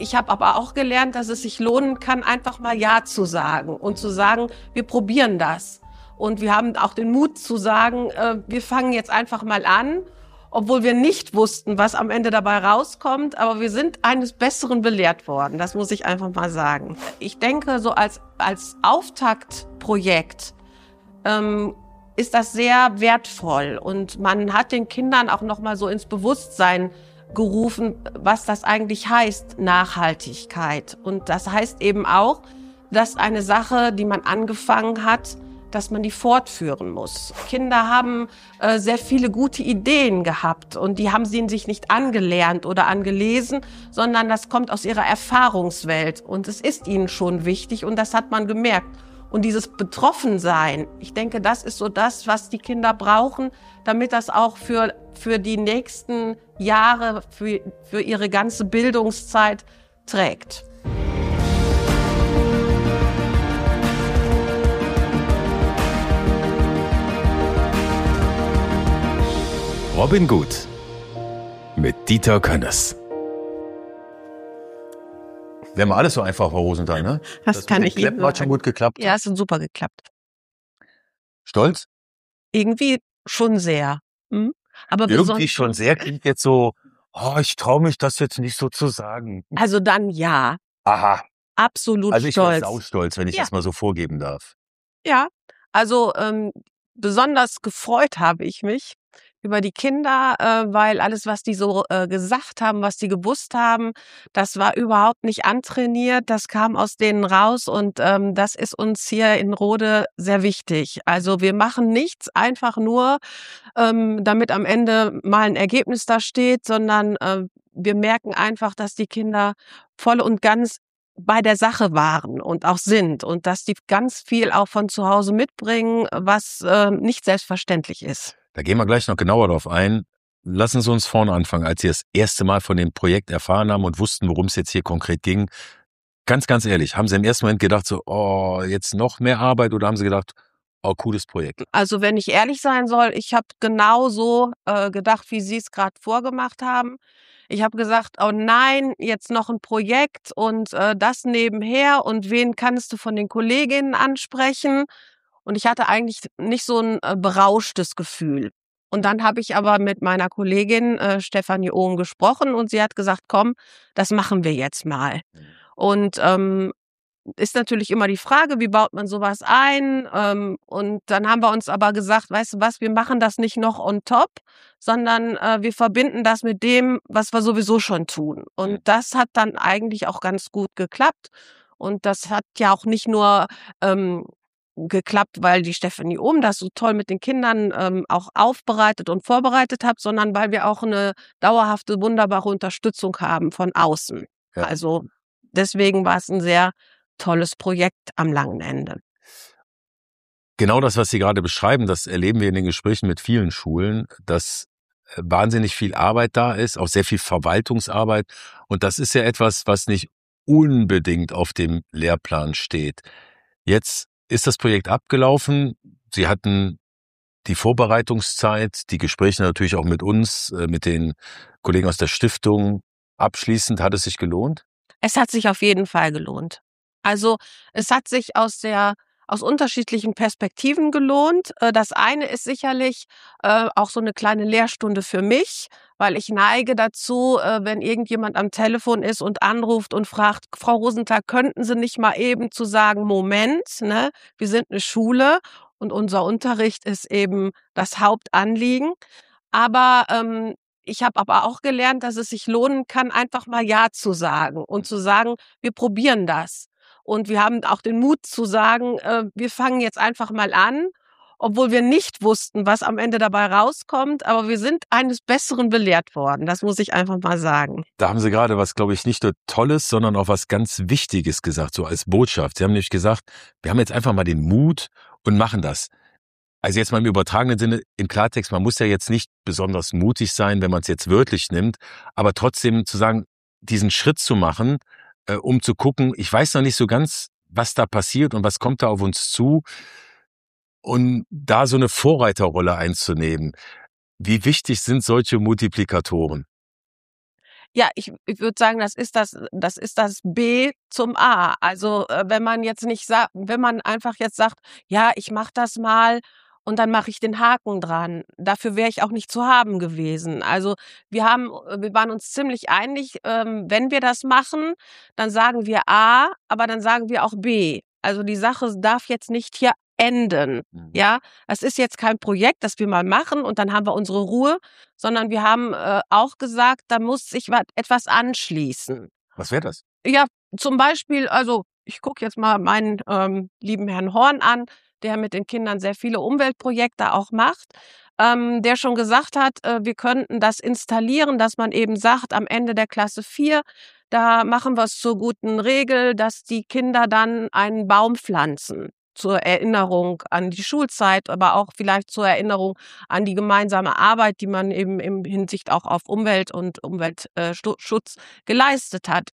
Ich habe aber auch gelernt, dass es sich lohnen kann, einfach mal Ja zu sagen und zu sagen, wir probieren das. Und wir haben auch den Mut zu sagen, wir fangen jetzt einfach mal an, obwohl wir nicht wussten, was am Ende dabei rauskommt. Aber wir sind eines Besseren belehrt worden, das muss ich einfach mal sagen. Ich denke, so als Auftaktprojekt ist das sehr wertvoll. Und man hat den Kindern auch noch mal so ins Bewusstsein gerufen, was das eigentlich heißt, Nachhaltigkeit. Und das heißt eben auch, dass eine Sache, die man angefangen hat, dass man die fortführen muss. Kinder haben sehr viele gute Ideen gehabt und die haben sie sich nicht angelernt oder angelesen, sondern das kommt aus ihrer Erfahrungswelt und es ist ihnen schon wichtig und das hat man gemerkt. Und dieses Betroffensein, ich denke, das ist so das, was die Kinder brauchen, damit das auch für die nächsten Jahre, für ihre ganze Bildungszeit trägt. Robin Gut mit Dieter Könners. Wir haben alles so einfach, Frau Rosenthal, ne? Das kann ich Ihnen sagen. Hat schon gut geklappt. Ja, es hat super geklappt. Stolz? Irgendwie schon sehr. Aber irgendwie schon sehr klingt jetzt so, ich traue mich das jetzt nicht so zu sagen. Also dann ja. Aha. Absolut also ich stolz. bin saustolz, wenn ich das mal so vorgeben darf. Ja, also besonders gefreut habe ich mich über die Kinder, weil alles, was die so gesagt haben, was die gewusst haben, das war überhaupt nicht antrainiert, das kam aus denen raus und das ist uns hier in Rode sehr wichtig. Also wir machen nichts einfach nur, damit am Ende mal ein Ergebnis da steht, sondern wir merken einfach, dass die Kinder voll und ganz bei der Sache waren und auch sind und dass die ganz viel auch von zu Hause mitbringen, was nicht selbstverständlich ist. Da gehen wir gleich noch genauer drauf ein. Lassen Sie uns vorne anfangen, als Sie das erste Mal von dem Projekt erfahren haben und wussten, worum es jetzt hier konkret ging. Ganz, ganz ehrlich, haben Sie im ersten Moment gedacht so, jetzt noch mehr Arbeit oder haben Sie gedacht, cooles Projekt? Also wenn ich ehrlich sein soll, ich habe genauso gedacht, wie Sie es gerade vorgemacht haben. Ich habe gesagt, oh nein, jetzt noch ein Projekt und das nebenher und wen kannst du von den Kolleginnen ansprechen? Und ich hatte eigentlich nicht so ein berauschtes Gefühl. Und dann habe ich aber mit meiner Kollegin Stefanie Ohm gesprochen und sie hat gesagt, komm, das machen wir jetzt mal. Und ist natürlich immer die Frage, wie baut man sowas ein? Und dann haben wir uns aber gesagt, weißt du was, wir machen das nicht noch on top, sondern wir verbinden das mit dem, was wir sowieso schon tun. Und das hat dann eigentlich auch ganz gut geklappt. Und das hat ja auch nicht nur geklappt, weil die Stefanie Ohm das so toll mit den Kindern auch aufbereitet und vorbereitet hat, sondern weil wir auch eine dauerhafte, wunderbare Unterstützung haben von außen. Ja. Also deswegen war es ein sehr tolles Projekt am langen Ende. Genau das, was Sie gerade beschreiben, das erleben wir in den Gesprächen mit vielen Schulen, dass wahnsinnig viel Arbeit da ist, auch sehr viel Verwaltungsarbeit. Und das ist ja etwas, was nicht unbedingt auf dem Lehrplan steht. Jetzt ist das Projekt abgelaufen. Sie hatten die Vorbereitungszeit, die Gespräche natürlich auch mit uns, mit den Kollegen aus der Stiftung. Abschließend, hat es sich gelohnt? Es hat sich auf jeden Fall gelohnt. Also es hat sich aus unterschiedlichen Perspektiven gelohnt. Das eine ist sicherlich auch so eine kleine Lehrstunde für mich, weil ich neige dazu, wenn irgendjemand am Telefon ist und anruft und fragt, Frau Rosenthal, könnten Sie nicht mal eben zu sagen, Moment, ne, wir sind eine Schule und unser Unterricht ist eben das Hauptanliegen. Aber ich habe aber auch gelernt, dass es sich lohnen kann, einfach mal Ja zu sagen und zu sagen, wir probieren das. Und wir haben auch den Mut zu sagen, wir fangen jetzt einfach mal an, obwohl wir nicht wussten, was am Ende dabei rauskommt. Aber wir sind eines Besseren belehrt worden. Das muss ich einfach mal sagen. Da haben Sie gerade was, glaube ich, nicht nur Tolles, sondern auch was ganz Wichtiges gesagt, so als Botschaft. Sie haben nämlich gesagt, wir haben jetzt einfach mal den Mut und machen das. Also jetzt mal im übertragenen Sinne, im Klartext, man muss ja jetzt nicht besonders mutig sein, wenn man es jetzt wörtlich nimmt, aber trotzdem zu sagen, diesen Schritt zu machen, um zu gucken, ich weiß noch nicht so ganz, was da passiert und was kommt da auf uns zu und da so eine Vorreiterrolle einzunehmen. Wie wichtig sind solche Multiplikatoren? Ja, ich würde sagen, das ist das B zum A. Also, wenn man einfach jetzt sagt: „Ja, ich mache das mal und dann mache ich den Haken dran." Dafür wäre ich auch nicht zu haben gewesen. Also, wir waren uns ziemlich einig, wenn wir das machen, dann sagen wir A, aber dann sagen wir auch B. Also, die Sache darf jetzt nicht hier enden, Mhm. ja? Es ist jetzt kein Projekt, das wir mal machen und dann haben wir unsere Ruhe, sondern wir haben, auch gesagt, da muss sich etwas anschließen. Was wäre das? Ja, zum Beispiel, also, ich gucke jetzt mal meinen, lieben Herrn Horn an, der mit den Kindern sehr viele Umweltprojekte auch macht, der schon gesagt hat, wir könnten das installieren, dass man eben sagt, am Ende der Klasse 4, da machen wir's zur guten Regel, dass die Kinder dann einen Baum pflanzen zur Erinnerung an die Schulzeit, aber auch vielleicht zur Erinnerung an die gemeinsame Arbeit, die man eben im Hinsicht auch auf Umwelt und Schutz geleistet hat.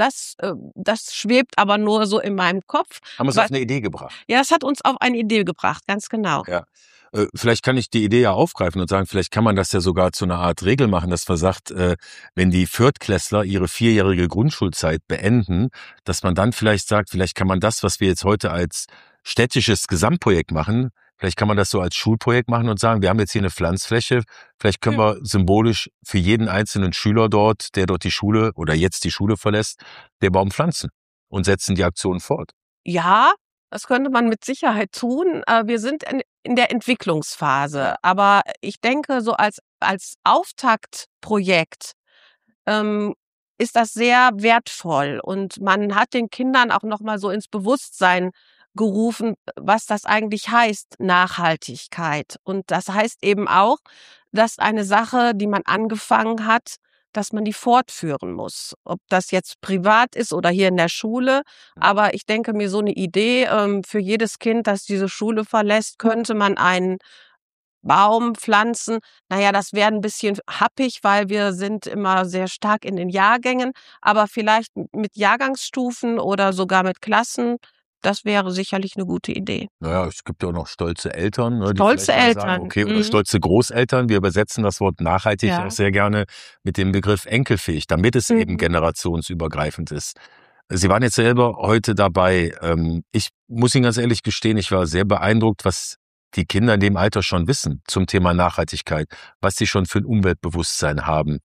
Das schwebt aber nur so in meinem Kopf. Haben wir es Aber auf eine Idee gebracht? ja, es hat uns auf eine Idee gebracht, ganz genau. Ja. Vielleicht kann ich die Idee ja aufgreifen und sagen, vielleicht kann man das ja sogar zu einer Art Regel machen, dass man sagt, wenn die Viertklässler ihre 4-jährige Grundschulzeit beenden, dass man dann vielleicht sagt, vielleicht kann man das, was wir jetzt heute als städtisches Gesamtprojekt machen, vielleicht kann man das so als Schulprojekt machen und sagen, wir haben jetzt hier eine Pflanzfläche, vielleicht können wir symbolisch für jeden einzelnen Schüler dort, der dort die Schule oder jetzt die Schule verlässt, den Baum pflanzen und setzen die Aktion fort. Ja, das könnte man mit Sicherheit tun. Wir sind in der Entwicklungsphase, aber ich denke, so als Auftaktprojekt, ähm, ist das sehr wertvoll und man hat den Kindern auch noch mal so ins Bewusstsein gerufen, was das eigentlich heißt, Nachhaltigkeit. Und das heißt eben auch, dass eine Sache, die man angefangen hat, dass man die fortführen muss. Ob das jetzt privat ist oder hier in der Schule. Aber ich denke mir, so eine Idee, für jedes Kind, das diese Schule verlässt, könnte man einen Baum pflanzen. Na ja, das wäre 'n bisschen happig, weil wir sind immer sehr stark in den Jahrgängen, aber vielleicht mit Jahrgangsstufen oder sogar mit Klassen, das wäre sicherlich 'ne gute Idee. Naja, es gibt ja auch noch stolze Eltern, ne, die Stolze vielleicht mal sagen, Eltern. okay, oder Mhm. stolze Großeltern. Wir übersetzen das Wort nachhaltig auch Ja. sehr gerne mit dem Begriff enkelfähig, damit es eben Mhm. generationsübergreifend ist. Sie waren jetzt selber heute dabei. Ich muss Ihnen ganz ehrlich gestehen, ich war sehr beeindruckt, was die Kinder in dem Alter schon wissen zum Thema Nachhaltigkeit, was sie schon für ein Umweltbewusstsein haben.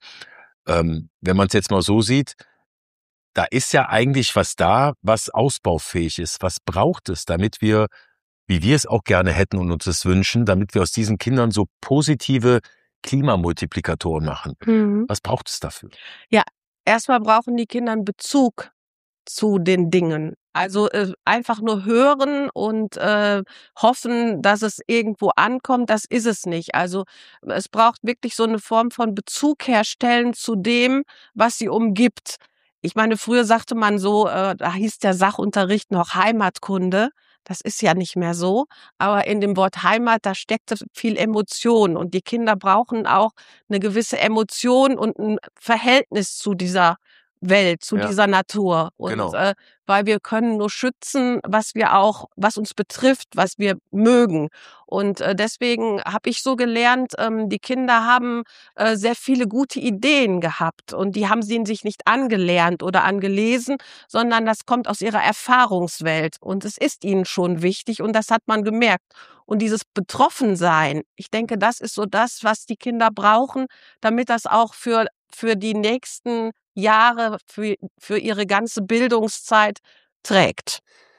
Wenn man es jetzt mal so sieht, da ist ja eigentlich was da, was ausbaufähig ist. Was braucht es, damit wir, wie wir es auch gerne hätten und uns das wünschen, damit wir aus diesen Kindern so positive Klimamultiplikatoren machen? Mhm. Was braucht es dafür? Ja, erst mal brauchen die Kinder 'n Bezug zu den Dingen. Also, einfach nur hören und, hoffen, dass es irgendwo ankommt, das ist es nicht. Also, es braucht wirklich so 'ne Form von Bezug herstellen zu dem, was sie umgibt. Ich meine, früher sagte man so, da hieß der Sachunterricht noch Heimatkunde. Das ist ja nicht mehr so, aber in dem Wort Heimat, da steckte viel Emotion und die Kinder brauchen auch 'ne gewisse Emotion und 'n Verhältnis zu dieser Welt, zu Ja, dieser Natur. Und, genau. weil wir können nur schützen, was uns betrifft, was wir mögen. Und, deswegen habe ich so gelernt, die Kinder haben, sehr viele gute Ideen gehabt und die haben sie sich nicht angelernt oder angelesen, sondern das kommt aus ihrer Erfahrungswelt und es ist ihnen schon wichtig und das hat man gemerkt. Und dieses Betroffensein, ich denke, das ist so das, was die Kinder brauchen, damit das auch für die nächsten Jahre, für ihre ganze Bildungszeit trägt.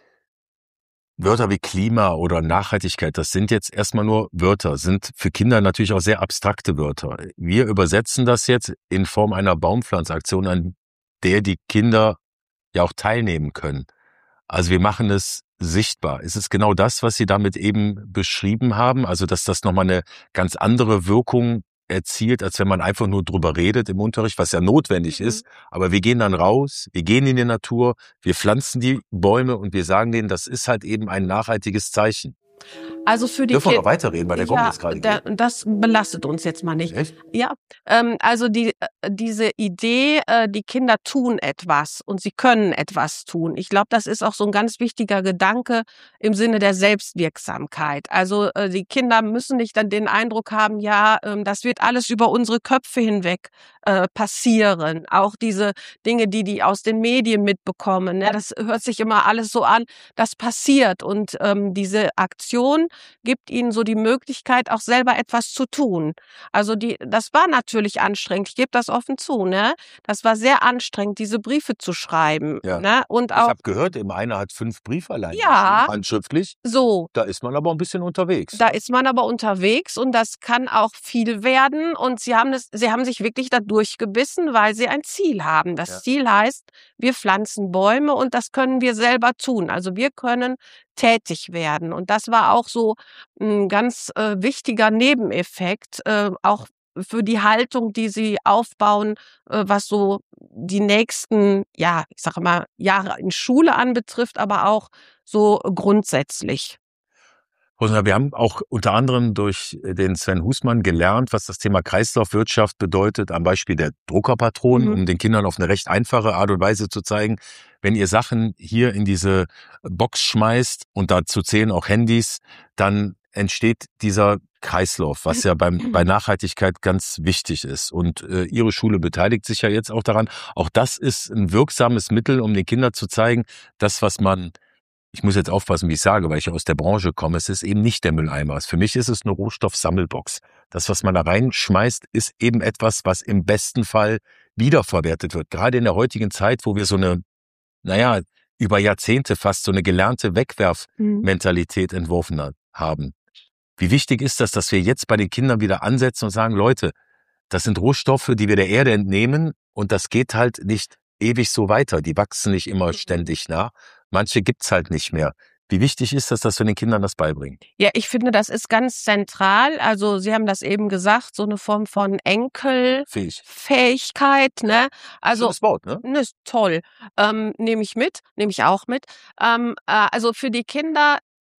Wörter wie Klima oder Nachhaltigkeit, das sind jetzt erstmal nur Wörter, sind für Kinder natürlich auch sehr abstrakte Wörter. Wir übersetzen das jetzt in Form einer Baumpflanzaktion, an der die Kinder ja auch teilnehmen können. Also wir machen es sichtbar. Ist es genau das, was Sie damit eben beschrieben haben? Also dass das nochmal eine ganz andere Wirkung erzielt, als wenn man einfach nur drüber redet im Unterricht, was ja notwendig Mhm. ist. Aber wir gehen dann raus, wir gehen in die Natur, wir pflanzen die Bäume und wir sagen denen, das ist halt eben ein nachhaltiges Zeichen. Also für die Dürfen wir noch weiterreden, weil der Gong jetzt gerade geht. Das belastet uns jetzt mal nicht. Echt? Ja, also diese Idee, die Kinder tun etwas und sie können etwas tun. Ich glaube, das ist auch so ein ganz wichtiger Gedanke im Sinne der Selbstwirksamkeit. Also die Kinder müssen nicht dann den Eindruck haben, ja, das wird alles über unsere Köpfe hinweg passieren. Auch diese Dinge, die aus den Medien mitbekommen, ne, das hört sich immer alles so an, das passiert. Und diese Aktion gibt ihnen so die Möglichkeit, auch selber etwas zu tun. Also das war natürlich anstrengend. Ich gebe das offen zu, ne? Das war sehr anstrengend, diese Briefe zu schreiben. Ja. Ne? Und Ich auch, habe gehört, einer hat 5 Briefe allein ja, geschrieben, handschriftlich. so. Da ist man aber ein bisschen unterwegs. Da ist man aber unterwegs und das kann auch viel werden. Und sie haben sich wirklich da durchgebissen, weil sie ein Ziel haben. Das Ziel heißt, wir pflanzen Bäume und das können wir selber tun. Also wir können tätig werden. Und das war auch so ein ganz wichtiger Nebeneffekt, auch für die Haltung, die sie aufbauen, was so die nächsten, ja, ich sage mal, Jahre in Schule anbetrifft, aber auch so grundsätzlich. Rosina, wir haben auch unter anderem durch den Sven Husmann gelernt, was das Thema Kreislaufwirtschaft bedeutet, am Beispiel der Druckerpatronen, um den Kindern auf eine recht einfache Art und Weise zu zeigen, wenn ihr Sachen hier in diese Box schmeißt und dazu zählen auch Handys, dann entsteht dieser Kreislauf, was ja bei Nachhaltigkeit ganz wichtig ist. Und Ihre Schule beteiligt sich ja jetzt auch daran. Auch das ist ein wirksames Mittel, um den Kindern zu zeigen, das, was man, ich muss jetzt aufpassen, wie ich sage, weil ich aus der Branche komme, es ist eben nicht der Mülleimer. Für mich ist es eine Rohstoffsammelbox. Das, was man da reinschmeißt, ist eben etwas, was im besten Fall wiederverwertet wird. Gerade in der heutigen Zeit, wo wir so eine, über Jahrzehnte fast so eine gelernte Wegwerfmentalität entworfen haben. Wie wichtig ist das, dass wir jetzt bei den Kindern wieder ansetzen und sagen, Leute, das sind Rohstoffe, die wir der Erde entnehmen und das geht halt nicht ewig so weiter. Die wachsen nicht immer ständig nach. Manche gibt's halt nicht mehr. Wie wichtig ist das, dass wir den Kindern das beibringen? Ja, ich finde, das ist ganz zentral. Also Sie haben das eben gesagt, so eine Form von Enkelfähigkeit, ne? Also Schönes Wort, ne? Ist toll. Nehme ich auch mit. Also für die Kinder,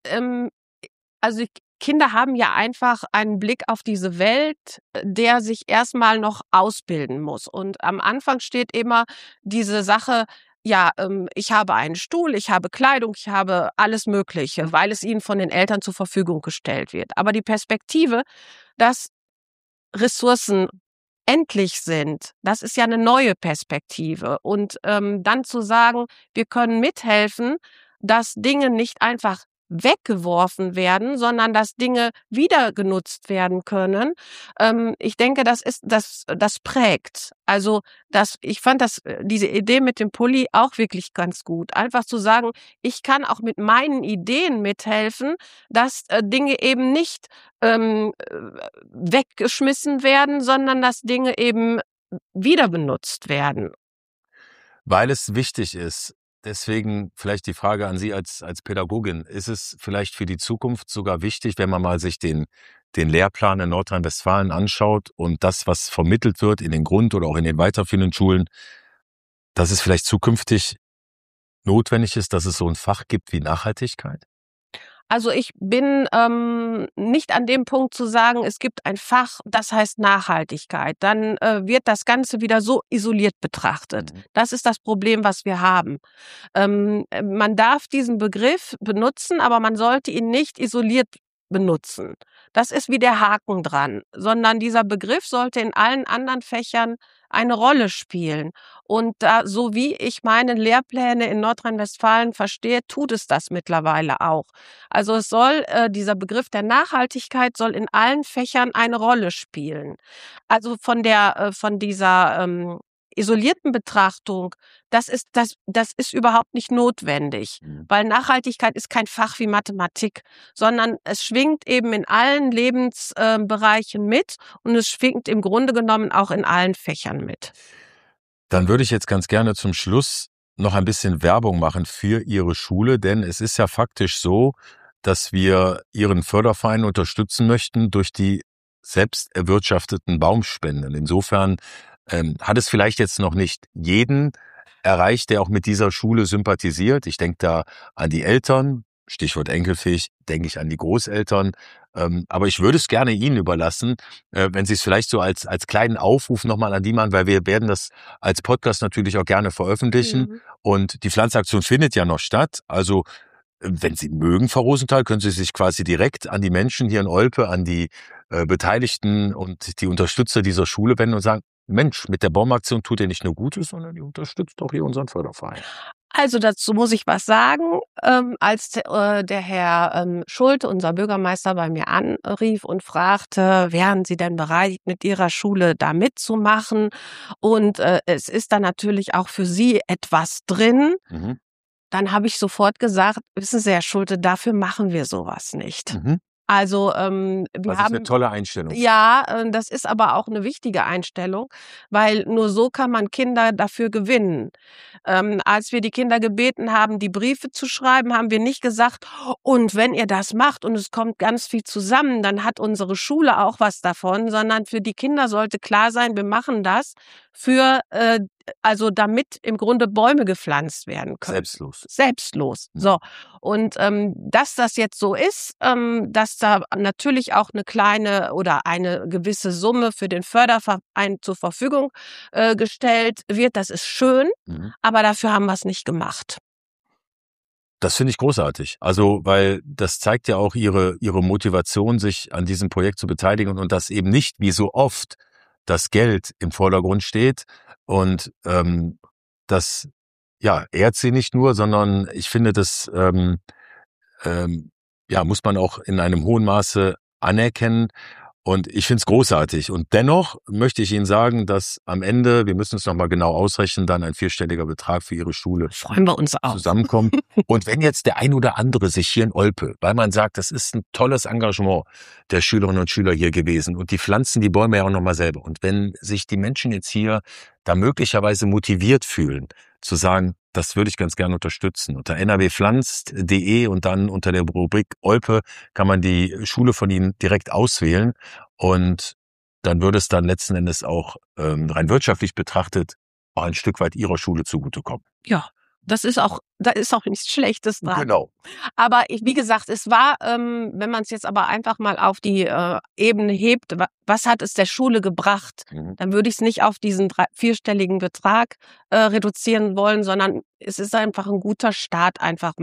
also die Kinder haben ja einfach einen Blick auf diese Welt, der sich erstmal noch ausbilden muss. Und am Anfang steht immer diese Sache, ja, ich habe einen Stuhl, ich habe Kleidung, ich habe alles Mögliche, weil es ihnen von den Eltern zur Verfügung gestellt wird. Aber die Perspektive, dass Ressourcen endlich sind, das ist ja eine neue Perspektive. Und dann zu sagen, wir können mithelfen, dass Dinge nicht einfach weggeworfen werden, sondern dass Dinge wieder genutzt werden können. Ich denke, das prägt. Also ich fand diese Idee mit dem Pulli auch wirklich ganz gut. Einfach zu sagen, ich kann auch mit meinen Ideen mithelfen, dass Dinge eben nicht weggeschmissen werden, sondern dass Dinge eben wieder benutzt werden. Weil es wichtig ist. Deswegen vielleicht die Frage an Sie als Pädagogin. Ist es vielleicht für die Zukunft sogar wichtig, wenn man mal sich den Lehrplan in Nordrhein-Westfalen anschaut und das, was vermittelt wird in den Grund- oder auch in den weiterführenden Schulen, dass es vielleicht zukünftig notwendig ist, dass es so ein Fach gibt wie Nachhaltigkeit? Also ich bin nicht an dem Punkt zu sagen, es gibt ein Fach, das heißt Nachhaltigkeit. Dann wird das Ganze wieder so isoliert betrachtet. Das ist das Problem, was wir haben. Man darf diesen Begriff benutzen, aber man sollte ihn nicht isoliert benutzen. Das ist wie der Haken dran, sondern dieser Begriff sollte in allen anderen Fächern eine Rolle spielen. Und da, so wie ich meine Lehrpläne in Nordrhein-Westfalen verstehe, tut es das mittlerweile auch. Also dieser Begriff der Nachhaltigkeit soll in allen Fächern eine Rolle spielen. Also von dieser isolierten Betrachtung, das ist überhaupt nicht notwendig, weil Nachhaltigkeit ist kein Fach wie Mathematik, sondern es schwingt eben in allen Lebensbereichen mit und es schwingt im Grunde genommen auch in allen Fächern mit. Dann würde ich jetzt ganz gerne zum Schluss noch ein bisschen Werbung machen für Ihre Schule, denn es ist ja faktisch so, dass wir Ihren Förderverein unterstützen möchten durch die selbst erwirtschafteten Baumspenden. Insofern hat es vielleicht jetzt noch nicht jeden erreicht, der auch mit dieser Schule sympathisiert. Ich denke da an die Eltern, Stichwort enkelfähig, denke ich an die Großeltern. Aber ich würde es gerne Ihnen überlassen, wenn Sie es vielleicht so als kleinen Aufruf nochmal an die machen, weil wir werden das als Podcast natürlich auch gerne veröffentlichen. Und die Pflanzaktion findet ja noch statt. Also wenn Sie mögen, Frau Rosenthal, können Sie sich quasi direkt an die Menschen hier in Olpe, an die Beteiligten und die Unterstützer dieser Schule wenden und sagen, Mensch, mit der Baumaktion tut ihr nicht nur Gutes, sondern ihr unterstützt auch hier unseren Förderverein. Also dazu muss ich was sagen. Als der Herr Schulte, unser Bürgermeister, bei mir anrief und fragte, wären Sie denn bereit, mit Ihrer Schule da mitzumachen? Und es ist dann natürlich auch für Sie etwas drin. Dann habe ich sofort gesagt, wissen Sie, Herr Schulte, dafür machen wir sowas nicht. Also wir Das ist haben eine tolle Einstellung. Ja, das ist aber auch eine wichtige Einstellung, weil nur so kann man Kinder dafür gewinnen. Als wir die Kinder gebeten haben, die Briefe zu schreiben, haben wir nicht gesagt, und wenn ihr das macht und es kommt ganz viel zusammen, dann hat unsere Schule auch was davon, sondern für die Kinder sollte klar sein, wir machen das für also damit im Grunde Bäume gepflanzt werden können. Selbstlos. So. Und dass das jetzt so ist, dass da natürlich auch eine kleine oder eine gewisse Summe für den Förderverein zur Verfügung gestellt wird, das ist schön, aber dafür haben wir es nicht gemacht. Das finde ich großartig. Also, weil das zeigt ja auch ihre Motivation, sich an diesem Projekt zu beteiligen und dass eben nicht wie so oft das Geld im Vordergrund steht. Und das ehrt sie nicht nur, sondern ich finde, das muss man auch in einem hohen Maße anerkennen. Und ich finde es großartig. Und dennoch möchte ich Ihnen sagen, dass am Ende, wir müssen es nochmal genau ausrechnen, dann ein 4-stelliger Betrag für Ihre Schule freuen wir uns auch zusammenkommt. Und wenn jetzt der ein oder andere sich hier in Olpe, weil man sagt, das ist ein tolles Engagement der Schülerinnen und Schüler hier gewesen und die pflanzen die Bäume ja auch nochmal selber. Und wenn sich die Menschen jetzt hier da möglicherweise motiviert fühlen, zu sagen, das würde ich ganz gerne unterstützen. Unter nwpflanzt.de und dann unter der Rubrik Olpe kann man die Schule von Ihnen direkt auswählen und dann würde es dann letzten Endes auch rein wirtschaftlich betrachtet auch ein Stück weit Ihrer Schule zugutekommen. Ja, da ist auch nichts Schlechtes dran. Genau. Aber wie gesagt, es war, wenn man es jetzt aber einfach mal auf die Ebene hebt, was hat es der Schule gebracht? Dann würde ich es nicht auf diesen 4-stelligen Betrag reduzieren wollen, sondern es ist einfach ein guter Start, einfach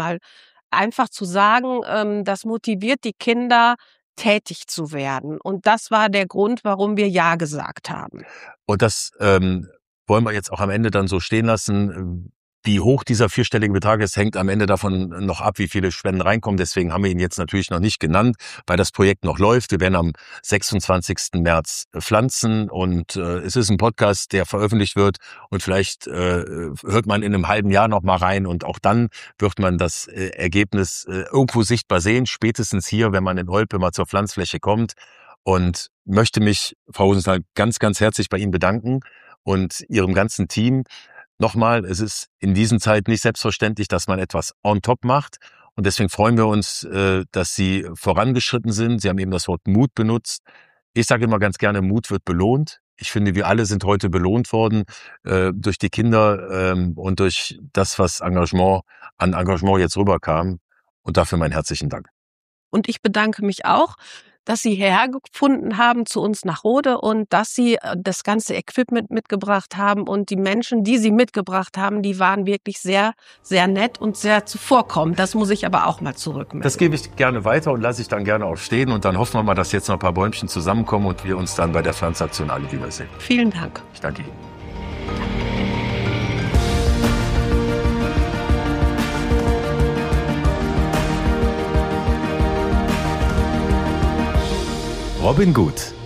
zu sagen, das motiviert die Kinder, tätig zu werden. Und das war der Grund, warum wir Ja gesagt haben. Und das wollen wir jetzt auch am Ende dann so stehen lassen. Wie hoch dieser 4-stellige Betrag ist, hängt am Ende davon noch ab, wie viele Spenden reinkommen. Deswegen haben wir ihn jetzt natürlich noch nicht genannt, weil das Projekt noch läuft. Wir werden am 26. März pflanzen und es ist ein Podcast, der veröffentlicht wird und vielleicht hört man in einem halben Jahr noch mal rein und auch dann wird man das Ergebnis irgendwo sichtbar sehen, spätestens hier, wenn man in Olpe mal zur Pflanzfläche kommt, und möchte mich, Frau Rosenthal, ganz, ganz herzlich bei Ihnen bedanken und Ihrem ganzen Team. Nochmal, es ist in diesen Zeiten nicht selbstverständlich, dass man etwas on top macht. Und deswegen freuen wir uns, dass Sie vorangeschritten sind. Sie haben eben das Wort Mut benutzt. Ich sage immer ganz gerne, Mut wird belohnt. Ich finde, wir alle sind heute belohnt worden durch die Kinder und durch das, was an Engagement jetzt rüberkam. Und dafür meinen herzlichen Dank. Und ich bedanke mich auch, dass Sie hierher gefunden haben zu uns nach Rode und dass Sie das ganze Equipment mitgebracht haben. Und die Menschen, die Sie mitgebracht haben, die waren wirklich sehr, sehr nett und sehr zuvorkommend. Das muss ich aber auch mal zurückmelden. Das gebe ich gerne weiter und lasse ich dann gerne auch stehen. Und dann hoffen wir mal, dass jetzt noch ein paar Bäumchen zusammenkommen und wir uns dann bei der Pflanzaktion alle wiedersehen. Vielen Dank. Ich danke Ihnen. Robin Gut.